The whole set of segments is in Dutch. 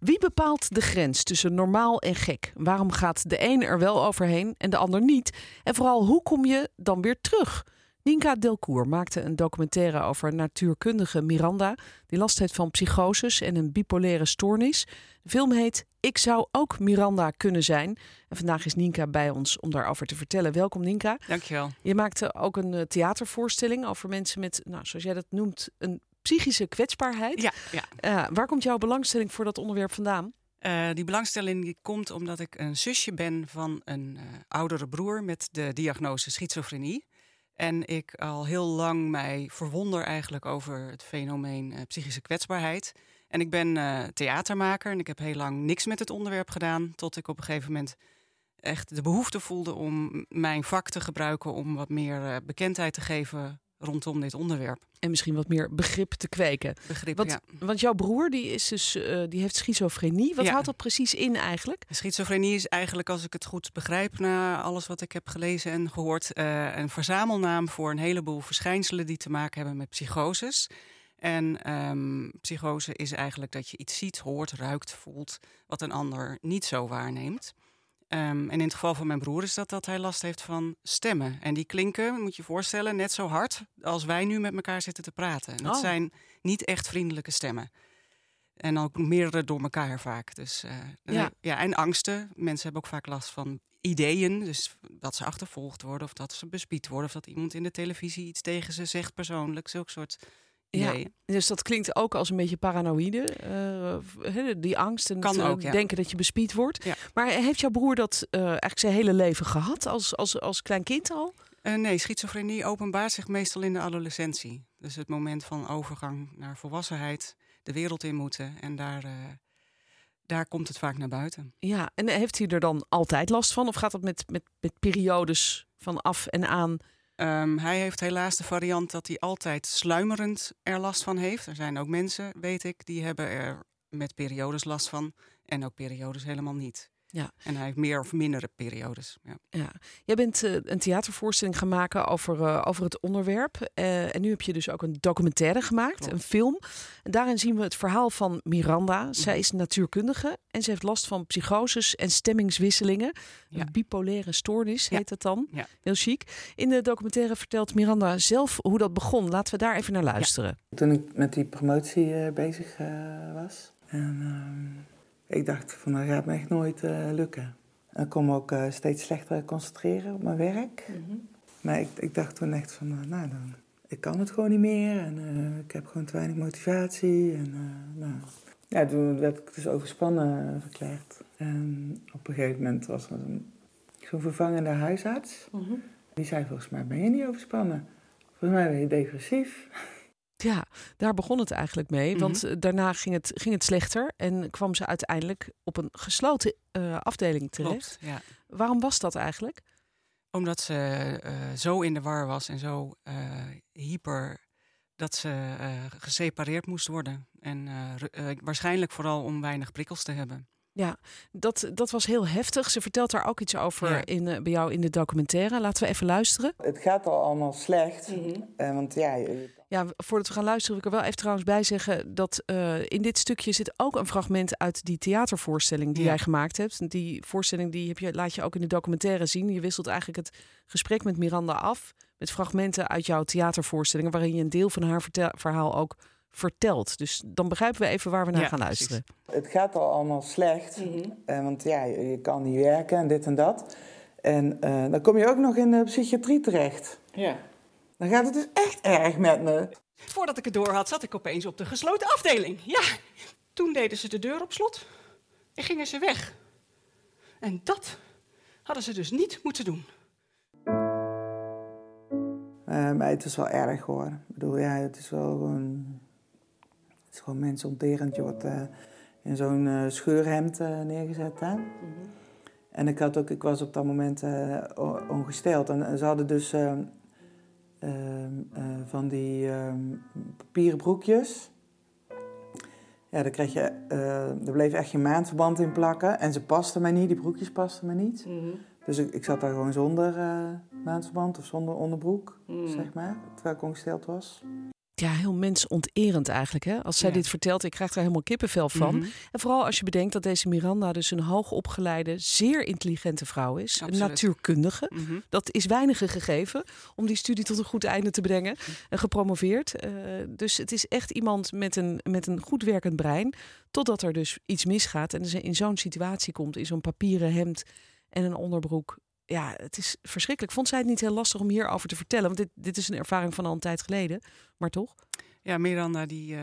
Wie bepaalt de grens tussen normaal en gek? Waarom gaat de een er wel overheen en de ander niet? En vooral, hoe kom je dan weer terug? Nienka Delcourt maakte een documentaire over natuurkundige Miranda, die last heeft van psychoses en een bipolaire stoornis. De film heet Ik zou ook Miranda kunnen zijn. En vandaag is Nienka bij ons om daarover te vertellen. Welkom Nienka. Dankjewel. Je maakte ook een theatervoorstelling over mensen met, zoals jij dat noemt, een psychische kwetsbaarheid. Ja. Waar komt jouw belangstelling voor dat onderwerp vandaan? Die belangstelling die komt omdat ik een zusje ben van een oudere broer met de diagnose schizofrenie. En ik al heel lang mij verwonder eigenlijk over het fenomeen psychische kwetsbaarheid. En ik ben theatermaker en ik heb heel lang niks met het onderwerp gedaan. Tot ik op een gegeven moment echt de behoefte voelde om mijn vak te gebruiken om wat meer bekendheid te geven rondom dit onderwerp. En misschien wat meer begrip te kweken. Want jouw broer die heeft schizofrenie. Wat houdt dat precies in eigenlijk? Schizofrenie is eigenlijk, als ik het goed begrijp, na alles wat ik heb gelezen en gehoord, een verzamelnaam voor een heleboel verschijnselen die te maken hebben met psychoses. En psychose is eigenlijk dat je iets ziet, hoort, ruikt, voelt, wat een ander niet zo waarneemt. En in het geval van mijn broer is dat hij last heeft van stemmen. En die klinken, moet je je voorstellen, net zo hard als wij nu met elkaar zitten te praten. En dat zijn niet echt vriendelijke stemmen. En ook meerdere door elkaar vaak. Dus, en angsten. Mensen hebben ook vaak last van ideeën. Dus dat ze achtervolgd worden of dat ze bespied worden. Of dat iemand in de televisie iets tegen ze zegt persoonlijk. Zulke soort ideeën. Ja, dus dat klinkt ook als een beetje paranoïde. Die angst en denken dat je bespied wordt. Ja. Maar heeft jouw broer dat eigenlijk zijn hele leven gehad? Als klein kind al? Nee, schizofrenie openbaart zich meestal in de adolescentie. Dus het moment van overgang naar volwassenheid, de wereld in moeten. En daar komt het vaak naar buiten. Ja, en heeft hij er dan altijd last van? Of gaat dat met periodes van af en aan? Hij heeft helaas de variant dat hij altijd sluimerend er last van heeft. Er zijn ook mensen, weet ik, die hebben er met periodes last van. En ook periodes helemaal niet. Ja. En hij heeft meer of mindere periodes. Ja. Jij bent een theatervoorstelling gaan maken over het onderwerp. En nu heb je dus ook een documentaire gemaakt, Klopt. Een film. En daarin zien we het verhaal van Miranda. Zij is natuurkundige en ze heeft last van psychoses en stemmingswisselingen. Een bipolaire stoornis heet dat dan. Ja. Heel chic. In de documentaire vertelt Miranda zelf hoe dat begon. Laten we daar even naar luisteren. Ja. Toen ik met die promotie bezig was. En ik dacht van dat gaat me echt nooit lukken. En ik kon me ook steeds slechter concentreren op mijn werk. Mm-hmm. Maar ik dacht toen echt van ik kan het gewoon niet meer. En ik heb gewoon te weinig motivatie. En toen werd ik dus overspannen verklaard. En op een gegeven moment was er zo'n vervangende huisarts. Mm-hmm. Die zei volgens mij ben je niet overspannen. Volgens mij ben je depressief. Ja, daar begon het eigenlijk mee. Want daarna ging het slechter en kwam ze uiteindelijk op een gesloten afdeling terecht. Klopt, ja. Waarom was dat eigenlijk? Omdat ze zo in de war was en zo hyper dat ze gesepareerd moest worden. En waarschijnlijk vooral om weinig prikkels te hebben. Ja, dat was heel heftig. Ze vertelt daar ook iets over bij jou in de documentaire. Laten we even luisteren. Het gaat al allemaal slecht. Mm-hmm. Ja, voordat we gaan luisteren wil ik er wel even trouwens bij zeggen dat in dit stukje zit ook een fragment uit die theatervoorstelling die jij gemaakt hebt. Die voorstelling laat je ook in de documentaire zien. Je wisselt eigenlijk het gesprek met Miranda af met fragmenten uit jouw theatervoorstellingen waarin je een deel van haar verhaal ook vertelt. Dus dan begrijpen we even waar we naar gaan luisteren. Het gaat al allemaal slecht. Mm-hmm. Want je kan niet werken en dit en dat. En dan kom je ook nog in de psychiatrie terecht. Ja. Dan gaat het dus echt erg met me. Voordat ik het door had, zat ik opeens op de gesloten afdeling. Ja, toen deden ze de deur op slot en gingen ze weg. En dat hadden ze dus niet moeten doen. Maar het is wel erg hoor. Ik bedoel, het is wel gewoon... Het is gewoon mensonterend. Je wordt in zo'n scheurhemd neergezet. Hè? Mm-hmm. En ik was op dat moment ongesteld. En ze hadden dus van die papieren broekjes. Ja, daar kreeg je... er bleef echt geen maandverband in plakken. En ze pasten mij niet, die broekjes pasten mij niet. Mm-hmm. Dus ik zat daar gewoon zonder maandverband of zonder onderbroek, zeg maar. Terwijl ik ongesteld was. Ja, heel mensonterend eigenlijk. Hè? Als zij dit vertelt, ik krijg er helemaal kippenvel van. Mm-hmm. En vooral als je bedenkt dat deze Miranda dus een hoogopgeleide, zeer intelligente vrouw is. Absoluut. Een natuurkundige. Mm-hmm. Dat is weinige gegeven om die studie tot een goed einde te brengen. Gepromoveerd. Dus het is echt iemand met een goed werkend brein. Totdat er dus iets misgaat en ze in zo'n situatie komt. In zo'n papieren hemd en een onderbroek. Ja, het is verschrikkelijk. Vond zij het niet heel lastig om hierover te vertellen? Want dit is een ervaring van al een tijd geleden. Maar toch? Ja, Miranda die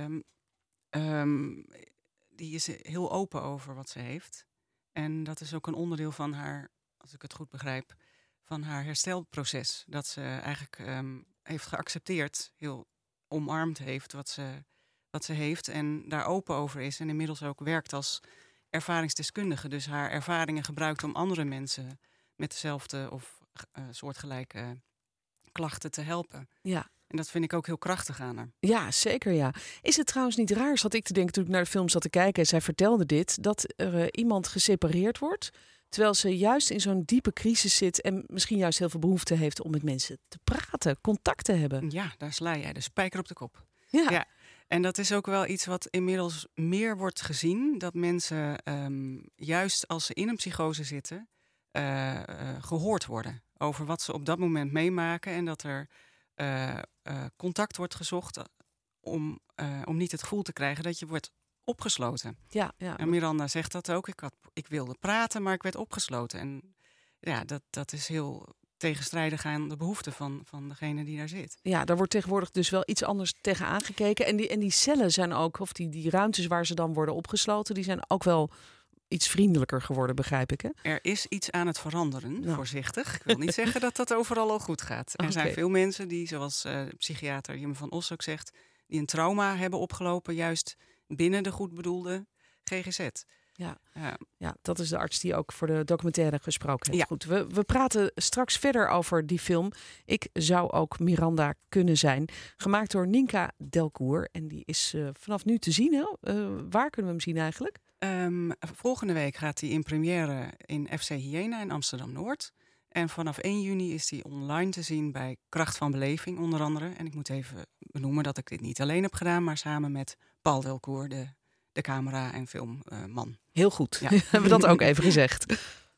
is heel open over wat ze heeft. En dat is ook een onderdeel van haar, als ik het goed begrijp, van haar herstelproces. Dat ze eigenlijk heeft geaccepteerd, heel omarmd heeft wat ze heeft. En daar open over is. En inmiddels ook werkt als ervaringsdeskundige. Dus haar ervaringen gebruikt om andere mensen met dezelfde of soortgelijke klachten te helpen. Ja. En dat vind ik ook heel krachtig aan haar. Ja, zeker ja. Is het trouwens niet raar, zat ik te denken toen ik naar de film zat te kijken en zij vertelde dit, dat er iemand gesepareerd wordt, terwijl ze juist in zo'n diepe crisis zit en misschien juist heel veel behoefte heeft om met mensen te praten, contact te hebben. Ja, daar sla jij de spijker op de kop. Ja. Ja. En dat is ook wel iets wat inmiddels meer wordt gezien, dat mensen juist als ze in een psychose zitten, gehoord worden over wat ze op dat moment meemaken en dat er contact wordt gezocht om niet het gevoel te krijgen dat je wordt opgesloten. Ja. En Miranda zegt dat ook. Ik wilde praten, maar ik werd opgesloten. En ja, dat is heel tegenstrijdig aan de behoeften van degene die daar zit. Ja, daar wordt tegenwoordig dus wel iets anders tegen aangekeken. En die cellen zijn ook, of die ruimtes waar ze dan worden opgesloten, die zijn ook wel iets vriendelijker geworden, begrijp ik, hè? Er is iets aan het veranderen, Nou. voorzichtig. Ik wil niet zeggen dat dat overal al goed gaat. Er zijn Oké. veel mensen die, zoals psychiater Jim van Os ook zegt, die een trauma hebben opgelopen, juist binnen de goed bedoelde GGZ. Ja. Ja. Ja, dat is de arts die ook voor de documentaire gesproken heeft. Ja. Goed, we praten straks verder over die film. Ik zou ook Miranda kunnen zijn. Gemaakt door Ninka Delcourt. En die is vanaf nu te zien. Hè? Waar kunnen we hem zien eigenlijk? Volgende week gaat hij in première in FC Hyena in Amsterdam-Noord. En vanaf 1 juni is hij online te zien bij Kracht van Beleving onder andere. En ik moet even benoemen dat ik dit niet alleen heb gedaan, maar samen met Paul Delcourt, de camera- en filmman. Heel goed. Ja. Hebben we dat ook even gezegd.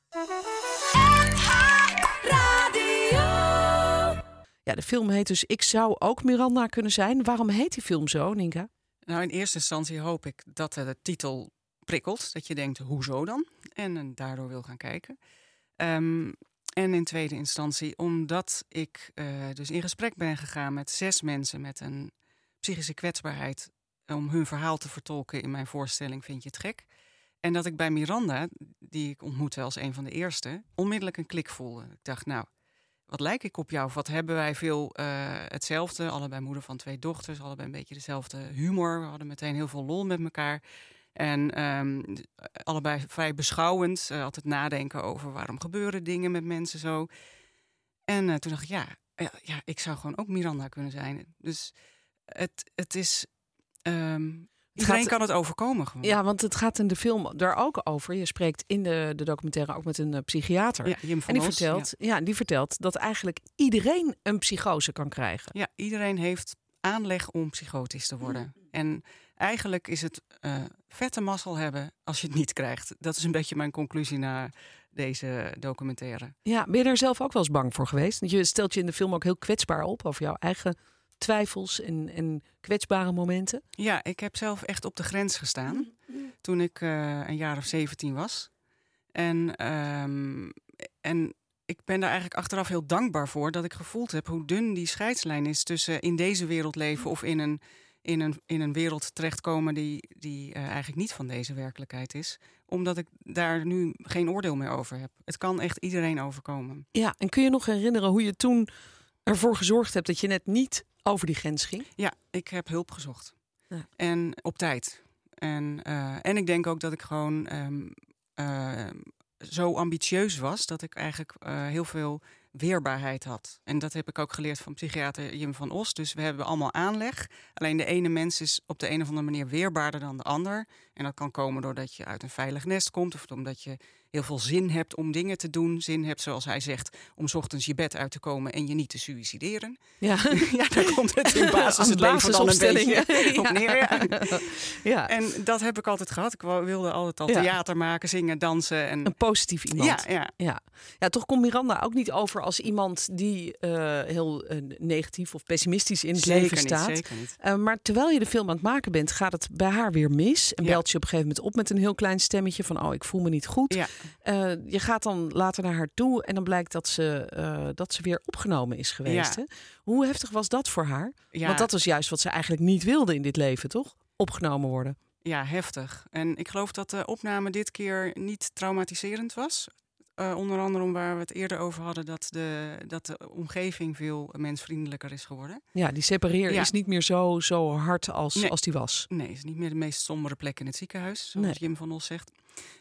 Ja, de film heet dus Ik zou ook Miranda kunnen zijn. Waarom heet die film zo, Ninka? Nou, in eerste instantie hoop ik dat de titel prikkelt. Dat je denkt, hoezo dan? En daardoor wil gaan kijken. En in tweede instantie, omdat ik dus in gesprek ben gegaan met 6 mensen met een psychische kwetsbaarheid om hun verhaal te vertolken in mijn voorstelling Vind je het gek? En dat ik bij Miranda, die ik ontmoette als een van de eerste, onmiddellijk een klik voelde. Ik dacht, nou, wat lijk ik op jou? Wat hebben wij veel hetzelfde? Allebei moeder van 2 dochters, allebei een beetje dezelfde humor. We hadden meteen heel veel lol met elkaar. En allebei vrij beschouwend, altijd nadenken over waarom gebeuren dingen met mensen zo. En toen dacht ik, ja, ik zou gewoon ook Miranda kunnen zijn. Dus het is... iedereen kan het overkomen gewoon. Ja, want het gaat in de film daar ook over. Je spreekt in de documentaire ook met een psychiater. Ja, Jim van en die Os, vertelt, die vertelt dat eigenlijk iedereen een psychose kan krijgen. Ja, iedereen heeft aanleg om psychotisch te worden. En eigenlijk is het vette mazzel hebben als je het niet krijgt. Dat is een beetje mijn conclusie na deze documentaire. Ja, ben je daar zelf ook wel eens bang voor geweest? Want je stelt je in de film ook heel kwetsbaar op over jouw eigen twijfels en kwetsbare momenten. Ja, ik heb zelf echt op de grens gestaan toen ik een jaar of 17 was. En ik ben daar eigenlijk achteraf heel dankbaar voor dat ik gevoeld heb hoe dun die scheidslijn is tussen in deze wereld leven of in een wereld terechtkomen die eigenlijk niet van deze werkelijkheid is. Omdat ik daar nu geen oordeel meer over heb. Het kan echt iedereen overkomen. Ja, en kun je nog herinneren hoe je toen ervoor gezorgd hebt dat je net niet over die grens ging? Ja, ik heb hulp gezocht. Ja. En op tijd. En ik denk ook dat ik gewoon zo ambitieus was dat ik eigenlijk heel veel weerbaarheid had. En dat heb ik ook geleerd van psychiater Jim van Os. Dus we hebben allemaal aanleg. Alleen de ene mens is op de een of andere manier weerbaarder dan de ander. En dat kan komen doordat je uit een veilig nest komt, of omdat je heel veel zin hebt om dingen te doen. Zin hebt, zoals hij zegt, om 's ochtends je bed uit te komen en je niet te suïcideren. Ja, Ja, daar komt het in basis het leven dan een beetje op neer. Ja. Ja. En dat heb ik altijd gehad. Ik wilde altijd al theater maken, zingen, dansen. En... Een positief iemand. Ja. Ja, toch komt Miranda ook niet over als iemand die heel negatief of pessimistisch in het leven staat. Zeker niet. Maar terwijl je de film aan het maken bent, gaat het bij haar weer mis. En belt je op een gegeven moment op met een heel klein stemmetje van, ik voel me niet goed. Ja. Je gaat dan later naar haar toe en dan blijkt dat ze weer opgenomen is geweest. Ja. Hè? Hoe heftig was dat voor haar? Ja. Want dat was juist wat ze eigenlijk niet wilde in dit leven, toch? Opgenomen worden. Ja, heftig. En ik geloof dat de opname dit keer niet traumatiserend was. Onder andere om waar we het eerder over hadden, dat de omgeving veel mensvriendelijker is geworden. Ja, die separeer is niet meer zo hard als die was. Nee, het is niet meer de meest sombere plek in het ziekenhuis, zoals Jim van Os zegt.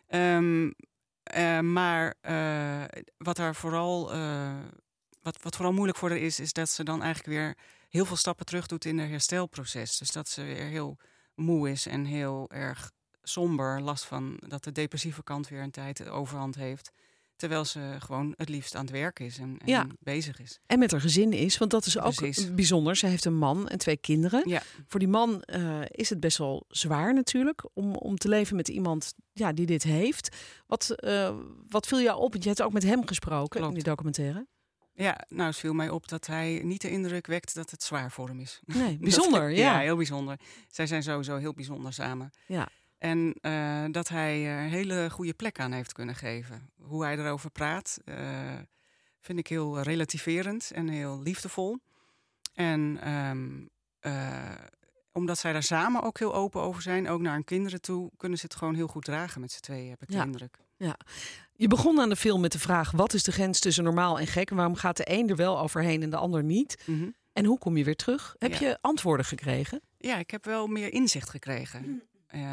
Maar wat vooral moeilijk voor haar is dat ze dan eigenlijk weer heel veel stappen terug doet in haar herstelproces. Dus dat ze weer heel moe is en heel erg somber, last van dat de depressieve kant weer een tijd de overhand heeft. Terwijl ze gewoon het liefst aan het werk is en bezig is. En met haar gezin is, want dat is ook bijzonder. Ze heeft een man en 2 kinderen. Ja. Voor die man is het best wel zwaar natuurlijk om te leven met iemand die dit heeft. Wat viel jou op? Want je hebt ook met hem gesproken in die documentaire. Ja, nou, het viel mij op dat hij niet de indruk wekt dat het zwaar voor hem is. Nee, bijzonder. Ja, heel bijzonder. Zij zijn sowieso heel bijzonder samen. Ja. En dat hij er een hele goede plek aan heeft kunnen geven. Hoe hij erover praat, vind ik heel relativerend en heel liefdevol. En omdat zij daar samen ook heel open over zijn, ook naar hun kinderen toe, kunnen ze het gewoon heel goed dragen met z'n tweeën, heb ik de indruk. Ja. Je begon aan de film met de vraag, wat is de grens tussen normaal en gek? En waarom gaat de een er wel overheen en de ander niet? Mm-hmm. En hoe kom je weer terug? Heb je antwoorden gekregen? Ja, ik heb wel meer inzicht gekregen.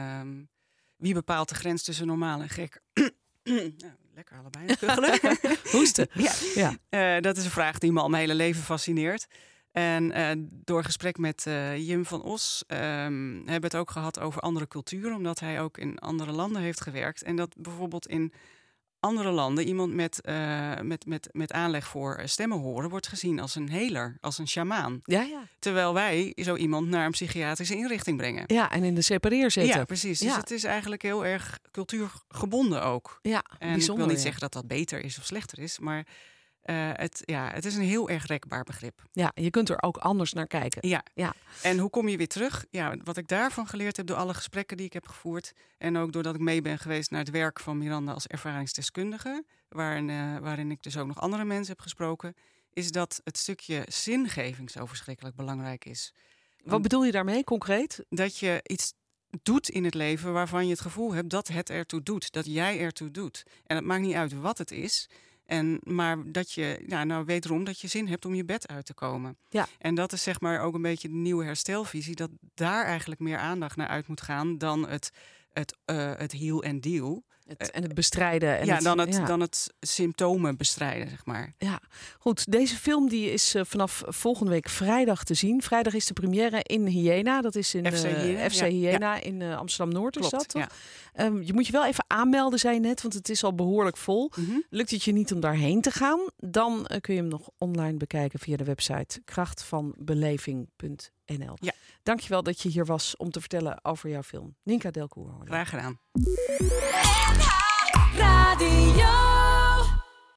Wie bepaalt de grens tussen normaal en gek? Nou, lekker allebei kuchelen. Hoesten. Dat is een vraag die me al mijn hele leven fascineert. En door gesprek met Jim van Os hebben we het ook gehad over andere culturen. Omdat hij ook in andere landen heeft gewerkt. En dat bijvoorbeeld in andere landen iemand met aanleg voor stemmen horen wordt gezien als een heler, als een sjamaan. Ja. Terwijl wij zo iemand naar een psychiatrische inrichting brengen. Ja, en in de separeer zetten. Ja, precies. Dus het is eigenlijk heel erg cultuurgebonden ook. Ja, en bijzonder, ik wil niet zeggen dat dat beter is of slechter is, maar het is een heel erg rekbaar begrip. Ja, je kunt er ook anders naar kijken. Ja. En hoe kom je weer terug? Ja, wat ik daarvan geleerd heb door alle gesprekken die ik heb gevoerd en ook doordat ik mee ben geweest naar het werk van Miranda als ervaringsdeskundige, waarin ik dus ook nog andere mensen heb gesproken, is dat het stukje zingeving zo verschrikkelijk belangrijk is. Wat bedoel je daarmee concreet? Dat je iets doet in het leven waarvan je het gevoel hebt dat het ertoe doet, dat jij ertoe doet. En het maakt niet uit wat het is. Maar dat je, wederom, dat je zin hebt om je bed uit te komen. Ja. En dat is zeg maar ook een beetje de nieuwe herstelvisie. Dat daar eigenlijk meer aandacht naar uit moet gaan dan het heal and deal. En het bestrijden. Dan het symptomen bestrijden, zeg maar. Ja, goed. Deze film die is vanaf volgende week vrijdag te zien. Vrijdag is de première in Hyena. Dat is in FC Hyena in Amsterdam-Noord. Is dat, toch? Ja. Je moet je wel even aanmelden, zei je net, want het is al behoorlijk vol. Mm-hmm. Lukt het je niet om daarheen te gaan? Dan kun je hem nog online bekijken via de website krachtvanbeleving.nl. Ja. Dankjewel dat je hier was om te vertellen over jouw film. Ninka Delcourt. Graag gedaan. Radio.